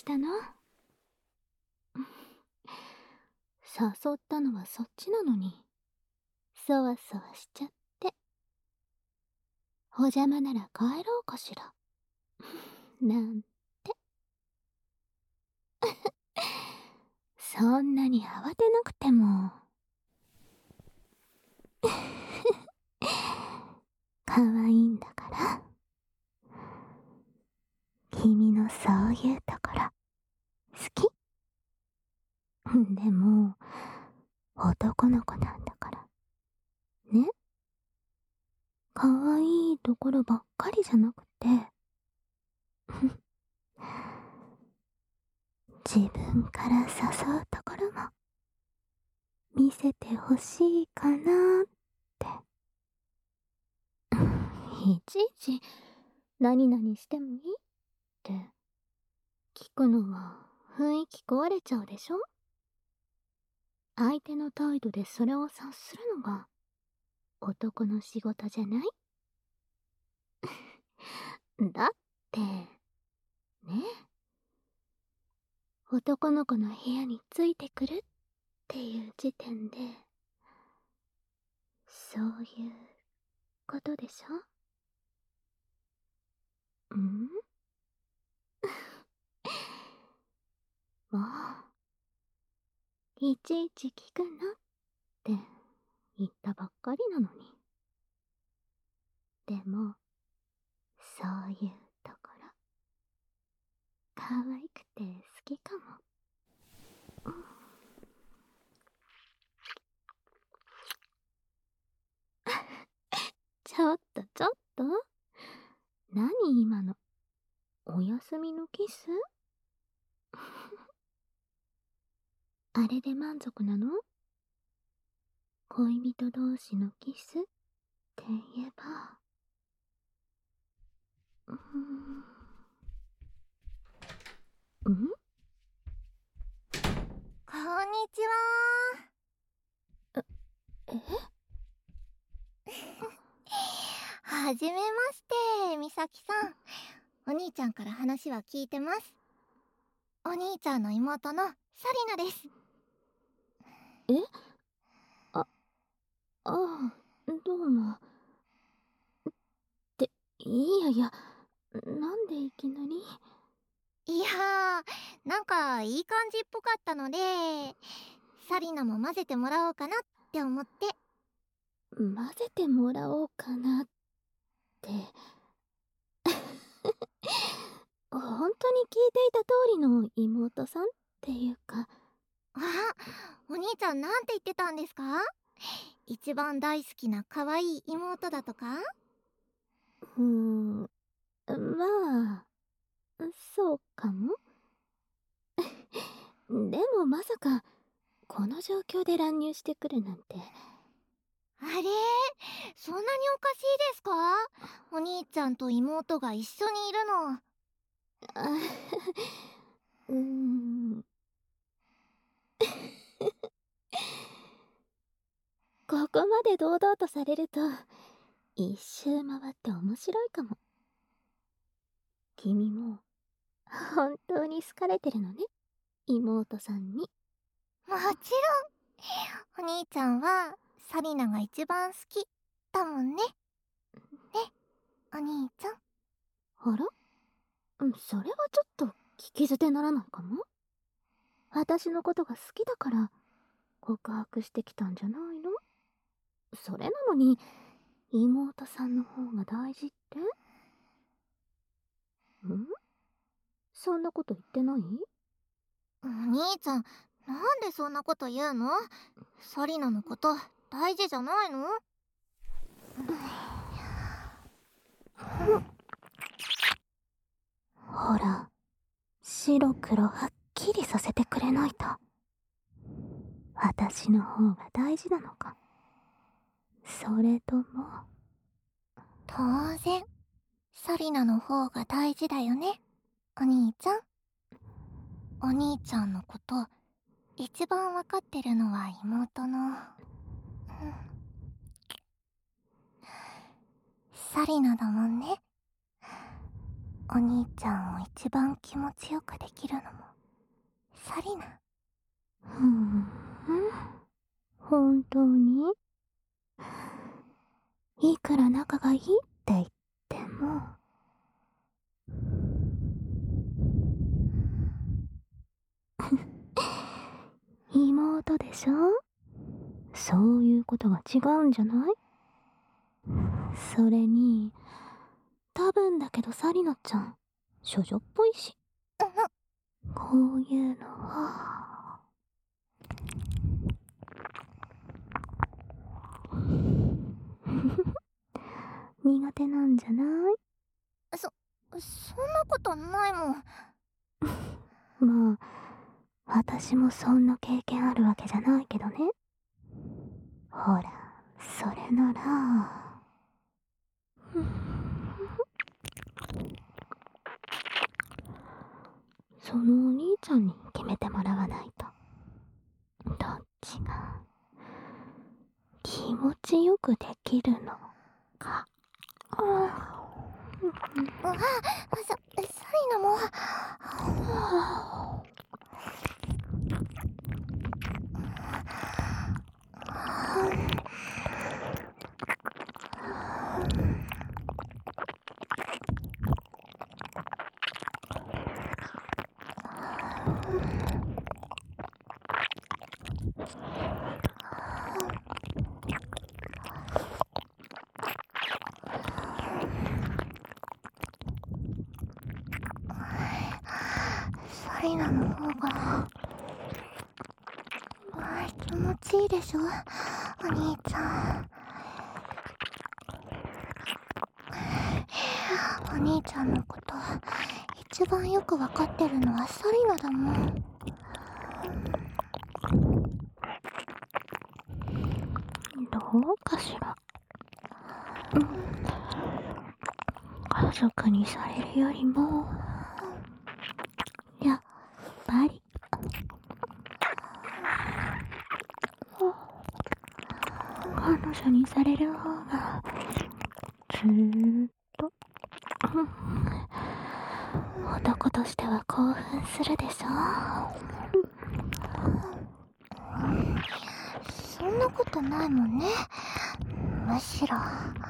したの？誘ったのはそっちなのに、そわそわしちゃって。お邪魔なら帰ろうかしら。なんて。そんなに慌てなくても。可愛いんだから。君のそういうところ、好き。でも、男の子なんだから。ね。可愛いところばっかりじゃなくて、自分から誘うところも、見せてほしいかなって。いちいち、何々してもいいって聞くのは雰囲気壊れちゃうでしょ。相手の態度でそれを察するのが男の仕事じゃない？だって、ね。男の子の部屋についてくるっていう時点で、そういうことでしょ？もう、いちいち聞くなって言ったばっかりなのに。でも、そういうところ、可愛くて好きかも。ちょっとちょっと、何今の、お休みのキス？あれで満足なの？恋人同士のキスって言えば、ん？ こんにちは。 え？ はじめまして、みさきさん。お兄ちゃんから話は聞いてます。お兄ちゃんの妹のサリナです。 え？あ、ああ、どうも。いや、なんでいきなり？ いやー、なんかいい感じっぽかったので、サリナも混ぜてもらおうかなって思って。 混ぜてもらおうかなって。本当に聞いていた通りの妹さんっていうか。 あ、お兄ちゃんなんて言ってたんですか？一番大好きな可愛い妹だとか？ まあ、そうかも。でもまさか、この状況で乱入してくるなんて。 あれ、そんなにおかしいですか？お兄ちゃんと妹が一緒にいるの。 あうーん。ここまで堂々とされると、一周回って面白いかも。君も、本当に好かれてるのね、妹さんに。 もちろん、お兄ちゃんはサリナが一番好きだもんね。ね、お兄ちゃん。 あら？それはちょっと聞き捨てならないかも。私のことが好きだから告白してきたんじゃないの？それなのに妹さんの方が大事って？そんなこと言ってない？ お兄ちゃん、なんでそんなこと言うの？サリナのこと大事じゃないの？ ほら、白黒はっきりさせてくれないと。私の方が大事なのか、それとも。 当然、サリナの方が大事だよね、お兄ちゃん。お兄ちゃんのこと一番わかってるのは妹の、サリナだもんね。 お兄ちゃんを一番気持ちよくできるのもサリナ。 本当に？いくら仲がいいって言っても。妹でしょ？そういうことが違うんじゃない？それに、多分だけどサリナちゃん、処女っぽいし。こういうのは。苦手なんじゃない？ そんなことないもん。 まあ、私もそんな経験あるわけじゃないけどね。ほら、それなら。そのお兄ちゃんに決めてもらわないと。どっちが気持ちよくできるのか。 サリナも。サリナの方が気持ちいいでしょ、お兄ちゃん。お兄ちゃんのこと一番よくわかってるのはサリナだもん。 どうかしら。家族にされるよりも、やっぱり彼女にされる方がずーっと男としては興奮するでしょ。 そんなことないもんね。むしろ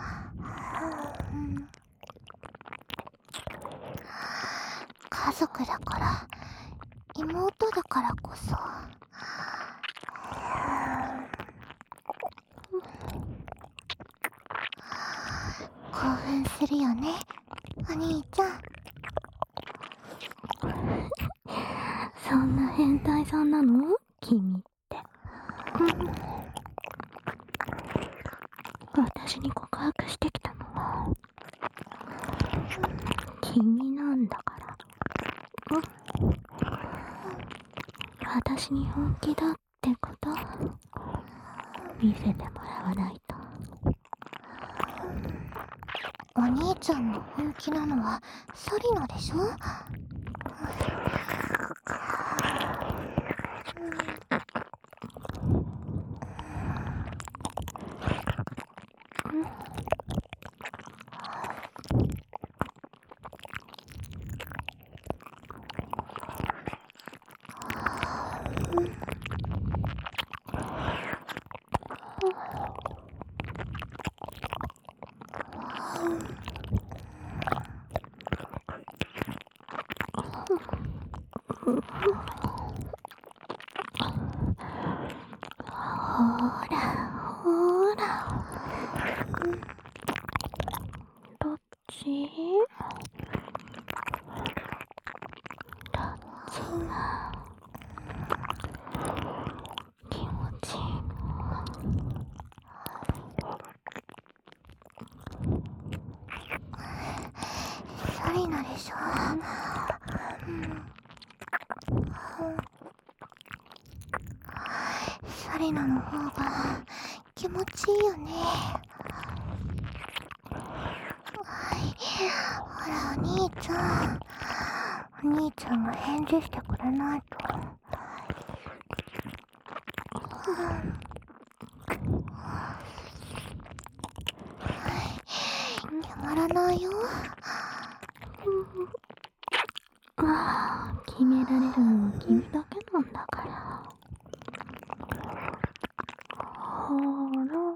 家族だから、妹だからこそ興奮するよね、お兄ちゃん。 そんな変態さんなの？君って。私に告白してきたのは君なんだから。私に本気だってこと見せてもらわないと。 お兄ちゃんの本気なのはサリナでしょ。 ほらほら、どっち？どっちが気持ちいいの？ サリナでしょ。サリナの方が気持ちいいよね。ほらお兄ちゃん、お兄ちゃんが返事してくれないと。たまらないよ。 決められるのは君だけなんだから。ほら、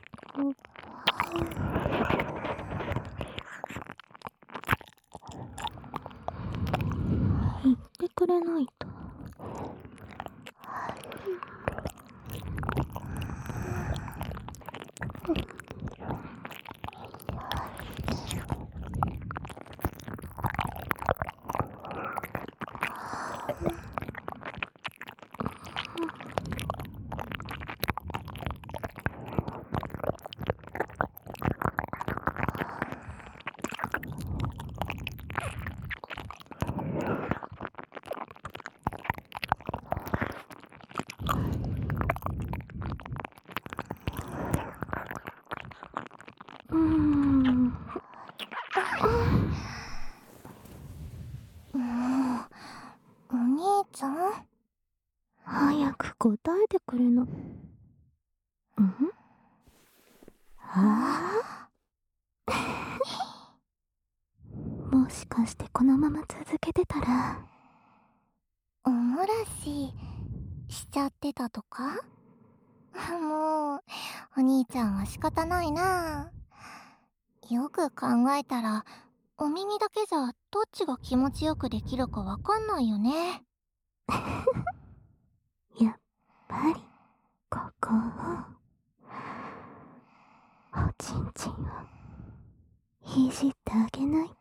言ってくれないと。 お兄ちゃん、 早く答えてくれな。もしかしてこのまま続けてたらおもらししちゃってたとか？もうお兄ちゃんは仕方ないな。よく考えたらお耳だけじゃどっちが気持ちよくできるかわかんないよね。 やっぱりここをおちんちんをいじってあげない